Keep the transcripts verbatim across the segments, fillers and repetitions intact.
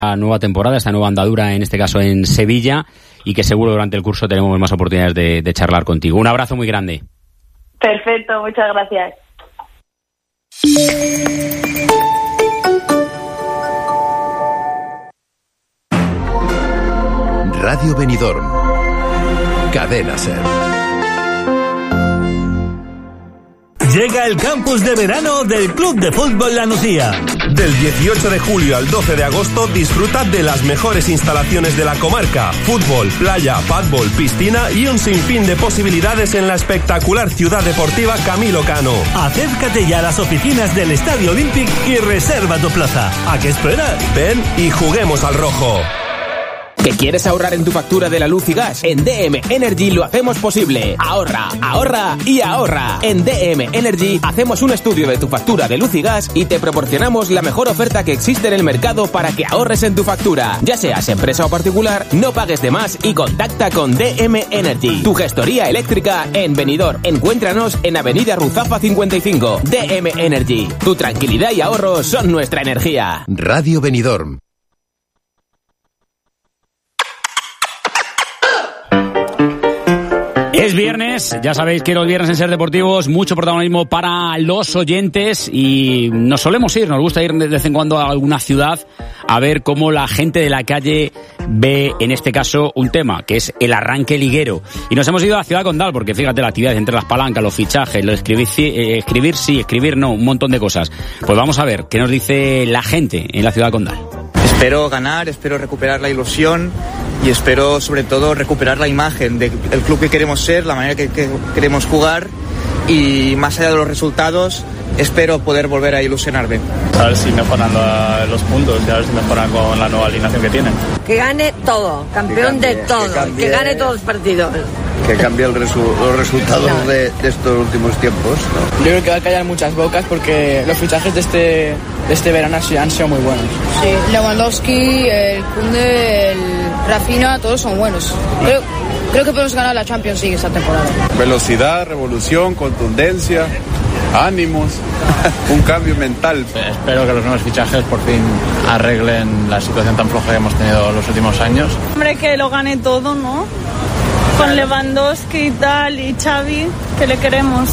nueva temporada, esta nueva andadura, en este caso en Sevilla, y que seguro durante el curso tenemos más oportunidades de, de charlar contigo. Un abrazo muy grande. Perfecto, muchas gracias. Radio Benidorm, Cadena Ser. Llega el campus de verano del Club de Fútbol La Nucía. Del dieciocho de julio al doce de agosto disfruta de las mejores instalaciones de la comarca. Fútbol, playa, pádbol, piscina y un sinfín de posibilidades en la espectacular ciudad deportiva Camilo Cano. Acércate ya a las oficinas del Estadio Olímpic y reserva tu plaza. ¿A qué esperas? Ven y juguemos al rojo. ¿Que quieres ahorrar en tu factura de la luz y gas? En D M Energy lo hacemos posible. Ahorra, ahorra y ahorra. En D M Energy hacemos un estudio de tu factura de luz y gas y te proporcionamos la mejor oferta que existe en el mercado para que ahorres en tu factura. Ya seas empresa o particular, no pagues de más y contacta con D M Energy, tu gestoría eléctrica en Benidorm. Encuéntranos en Avenida Ruzafa cincuenta y cinco. D M Energy, tu tranquilidad y ahorro son nuestra energía. Radio Benidorm. Es viernes, ya sabéis que los viernes en Ser Deportivos mucho protagonismo para los oyentes y nos solemos ir, nos gusta ir de vez en cuando a alguna ciudad a ver cómo la gente de la calle ve en este caso un tema, que es el arranque liguero. Y nos hemos ido a la ciudad condal porque fíjate la actividad entre las palancas, los fichajes, lo escribir, eh, escribir sí, escribir no, un montón de cosas. Pues vamos a ver qué nos dice la gente en la ciudad condal. Espero ganar, espero recuperar la ilusión y espero sobre todo recuperar la imagen del club que queremos ser, la manera que, que queremos jugar y más allá de los resultados espero poder volver a ilusionarme. A ver si mejoran los puntos y a ver si mejoran con la nueva alineación que tienen. Que gane todo, campeón cambie, de todo, que, cambie, que gane todos los partidos. Que cambie el resu- los resultados no. de, de estos últimos tiempos, ¿no? Yo creo que va a callar muchas bocas porque los fichajes de este, de este verano han sido muy buenos. Sí, Lewandowski, el Kunde, el Rafinha, todos son buenos. Creo, creo que podemos ganar la Champions League esta temporada. Velocidad, revolución, contundencia, ánimos, un cambio mental. Espero que los nuevos fichajes por fin arreglen la situación tan floja que hemos tenido los últimos años. Hombre, que lo gane todo, ¿no? Con Lewandowski y tal, y Xavi, que le queremos.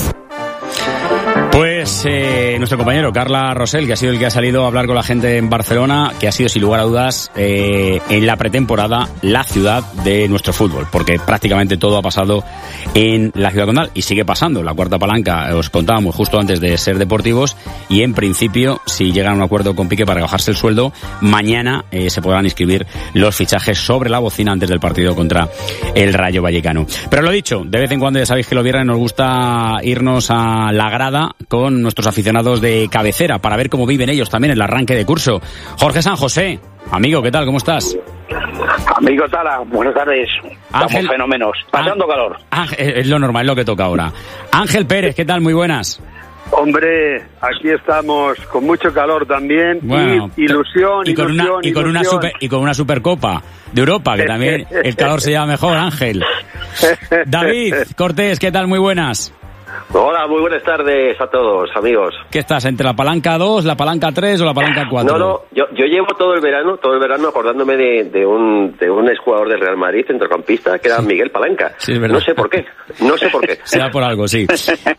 Pues eh, nuestro compañero Carla Rosell, que ha sido el que ha salido a hablar con la gente en Barcelona, que ha sido sin lugar a dudas eh, en la pretemporada la ciudad de nuestro fútbol, porque prácticamente todo ha pasado en la ciudad condal y sigue pasando. La cuarta palanca, os contábamos justo antes de Ser Deportivos, y en principio, si llegan a un acuerdo con Piqué para bajarse el sueldo, mañana eh, se podrán inscribir los fichajes sobre la bocina antes del partido contra el Rayo Vallecano. Pero lo dicho, de vez en cuando ya sabéis que los viernes nos gusta irnos a la grada con nuestros aficionados de cabecera para ver cómo viven ellos también el arranque de curso. Jorge San José, amigo, ¿qué tal? ¿Cómo estás? Amigo Tala, buenas tardes. Ángel, Estamos fenómenos, pasando Á, calor. Ángel, es lo normal, es lo que toca ahora. Ángel Pérez, ¿qué tal? Muy buenas. Hombre, aquí estamos con mucho calor también, bueno, y ilusión, y con ilusión, una y con ilusión. una super y con una Supercopa de Europa, que también el calor se lleva mejor, Ángel. David Cortés, ¿qué tal? Muy buenas. Hola, muy buenas tardes a todos, amigos. ¿Qué estás, entre la palanca dos, la palanca tres o la palanca cuatro? No, no, yo, yo llevo todo el verano, todo el verano acordándome de, de un de un exjugador del Real Madrid, centrocampista, que era Miguel Palanca. Sí, es verdad. No sé por qué, no sé por qué. Sea por algo, sí.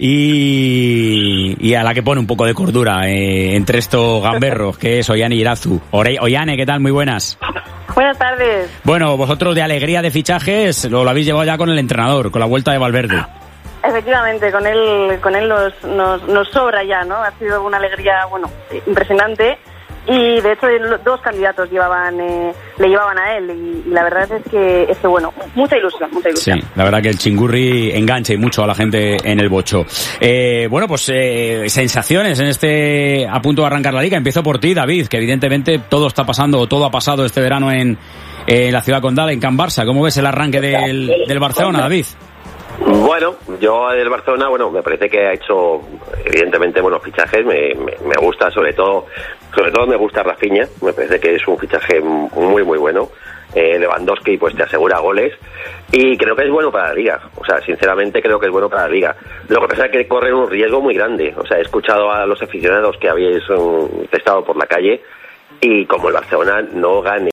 Y, y a la que pone un poco de cordura eh, entre estos gamberros, que es Ollane Irazu. Ollane, ¿qué tal? Muy buenas. Buenas tardes. Bueno, vosotros de alegría de fichajes lo, lo habéis llevado ya con el entrenador, con la vuelta de Valverde. Efectivamente, con él, con él nos, nos, nos sobra ya, ¿no? Ha sido una alegría, bueno, impresionante. Y de hecho dos candidatos llevaban eh, le llevaban a él y, y la verdad es que, es que, bueno, mucha ilusión, mucha ilusión. Sí, la verdad que el chingurri engancha y mucho a la gente en el bocho. Eh, bueno, pues eh, sensaciones en este a punto de arrancar la liga. Empiezo por ti, David, que evidentemente todo está pasando, o todo ha pasado este verano en, en la ciudad condal, en Can Barça. ¿Cómo ves el arranque del, del Barcelona, David? Bueno, yo del Barcelona, bueno, me parece que ha hecho evidentemente buenos fichajes, me, me, me gusta sobre todo, sobre todo me gusta Rafinha, me parece que es un fichaje muy muy bueno. Eh, Lewandowski pues te asegura goles y creo que es bueno para la liga, o sea, sinceramente creo que es bueno para la liga. Lo que pasa es que corren un riesgo muy grande, o sea, he escuchado a los aficionados que habéis um, estado por la calle y como el Barcelona no gane